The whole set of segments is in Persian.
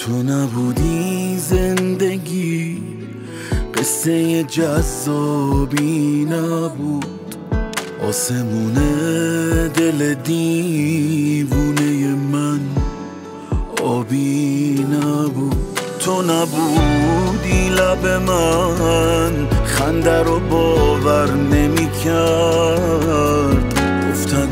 تو نبودی زندگی قصه جذابی نبود، آسمون دل دیوونه من آبی نبود. تو نبودی لب من خنده رو باور نمی کرد، گفتن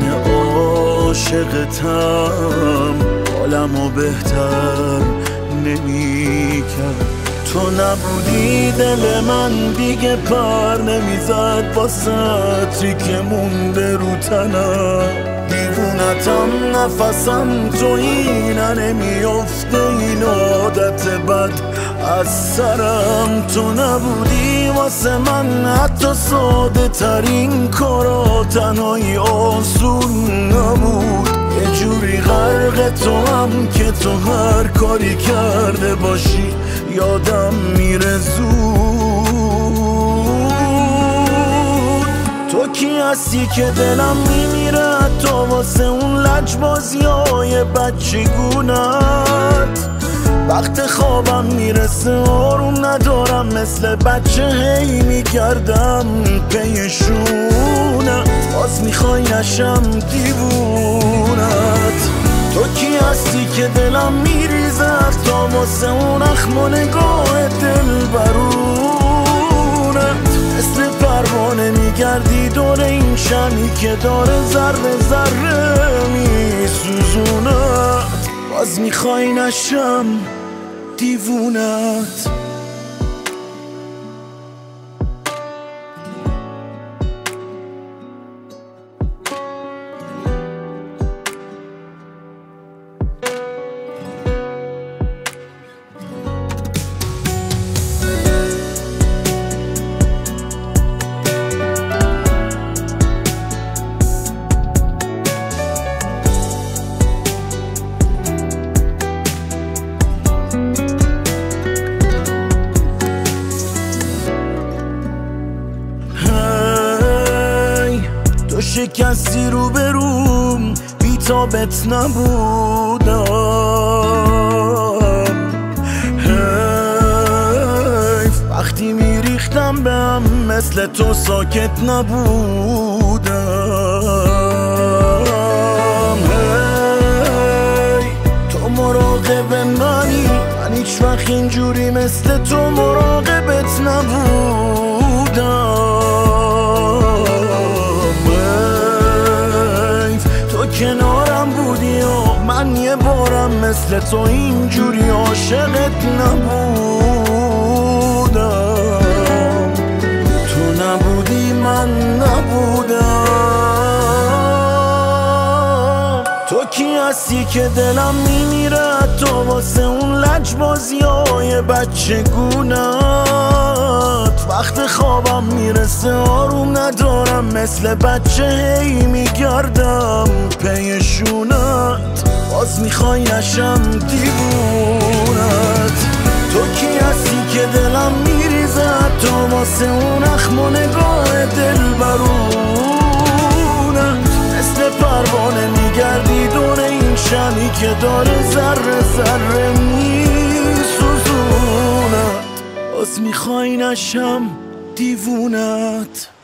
عاشقتم حالمو بهتر نمی کرد. تو نبودی دل من دیگه پر نمیزد با سطری که مونده رو تنم، دیوونتم نفسم تو اینه نمیافته این عادت بد از سرم. تو نبودی واسه من حتی ساده ترین کارا تنهایی آسون نبود، یه جوری غرق تو هم که تو هر کاری کرده باشی یادم میره زود. تو کی هستی که دلم میمیره تو واسه اون لجبازیای بچگونت، وقت خوابم میرسه آروم ندارم مثل بچه هی میگردم پیشونه، باز میخوای نشم دیوونت. تو کی هستی که دلم میریزه تا واسه اون اخم و نگاه دل برونت، مثل پروانه میگردی دور این شمی که داره ذره ذره میسوزونت، باز میخوای نشم دیوونت. تو شکستی رو بروم بی تابت نبودم، حیف وقتی میریختم به هم مثل تو ساکت نبودم. هی تو مراقب منی، من هیچ وقت اینجوری مثل تو مراقبت نبودم. کنارم بودی و من یه بارم مثل تو اینجوری عاشقت نبودم. تو نبودی من نبودم. تو کی هستی که دلم میمیره تو واسه اون لجبازیای بچگونت، وقت خوابم میرسه آروم ندارم مثل بچه هی میگردم پیشونت، باز میخوای نشم دیوونت. تو کی هستی که دلم میریزه تو واسه اون اخم و نگاه دل برونت، مثل پروانه میگردی دور این شمی که داره ذره ذره میسوزونت، باز میخوای نشم دیوونت.